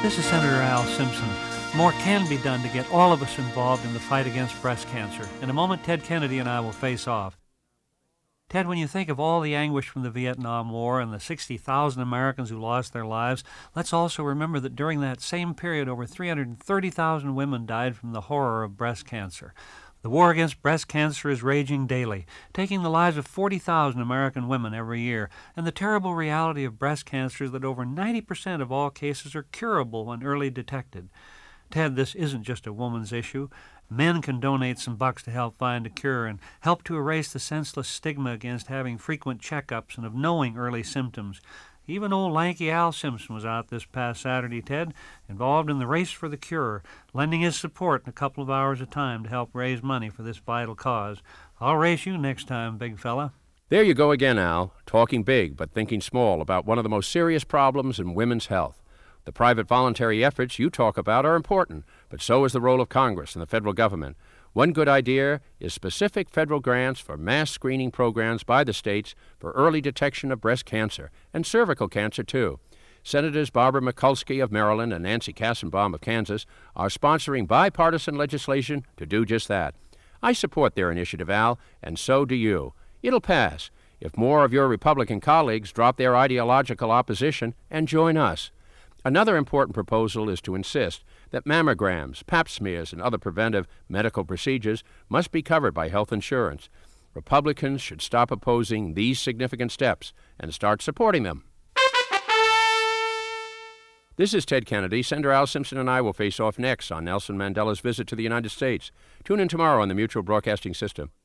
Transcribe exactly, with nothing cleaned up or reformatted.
This is Senator Al Simpson. More can be done to get all of us involved in the fight against breast cancer. In a moment, Ted Kennedy and I will face off. Ted, when you think of all the anguish from the Vietnam War and the sixty thousand Americans who lost their lives, let's also remember that during that same period, over three hundred thirty thousand women died from the horror of breast cancer. The war against breast cancer is raging daily, taking the lives of forty thousand American women every year. And the terrible reality of breast cancer is that over ninety percent of all cases are curable when early detected. Ted, this isn't just a woman's issue. Men can donate some bucks to help find a cure and help to erase the senseless stigma against having frequent checkups and of knowing early symptoms. Even old lanky Al Simpson was out this past Saturday, Ted, involved in the race for the cure, lending his support in a couple of hours at a time to help raise money for this vital cause. I'll race you next time, big fella. There you go again, Al, talking big but thinking small about one of the most serious problems in women's health. The private voluntary efforts you talk about are important, but so is the role of Congress and the federal government. One good idea is specific federal grants for mass screening programs by the states for early detection of breast cancer and cervical cancer, too. Senators Barbara Mikulski of Maryland and Nancy Kassenbaum of Kansas are sponsoring bipartisan legislation to do just that. I support their initiative, Al, and so do you. It'll pass if more of your Republican colleagues drop their ideological opposition and join us. Another important proposal is to insist that mammograms, pap smears, and other preventive medical procedures must be covered by health insurance. Republicans should stop opposing these significant steps and start supporting them. This is Ted Kennedy. Senator Al Simpson and I will face off next on Nelson Mandela's visit to the United States. Tune in tomorrow on the Mutual Broadcasting System.